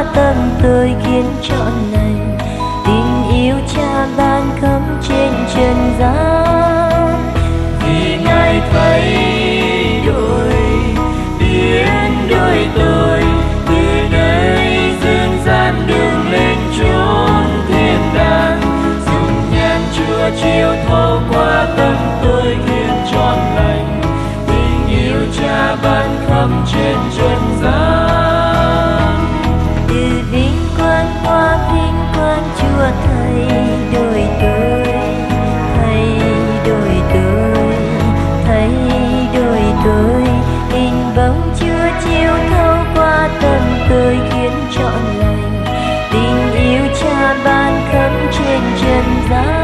qua tâm tôi khiến trọn lành. Tình yêu Cha ban khắp trên trần gian, vì Ngài thấy đổi biến đổi tôi từ nơi dương gian đường lên chốn thiên đàng. Dùng nhan Chúa chiếu thấu qua tâm tôi khiến trọn lành. Tình yêu Cha ban khắp trên trần gian, từ vinh quang qua vinh quang Chúa thay đổi tôi, thay đổi tôi, thay đổi tôi. Hình bóng Chúa chiếu thấu qua tâm tôi khiến trọn lành. Tình yêu Cha ban khắp trên trần gian.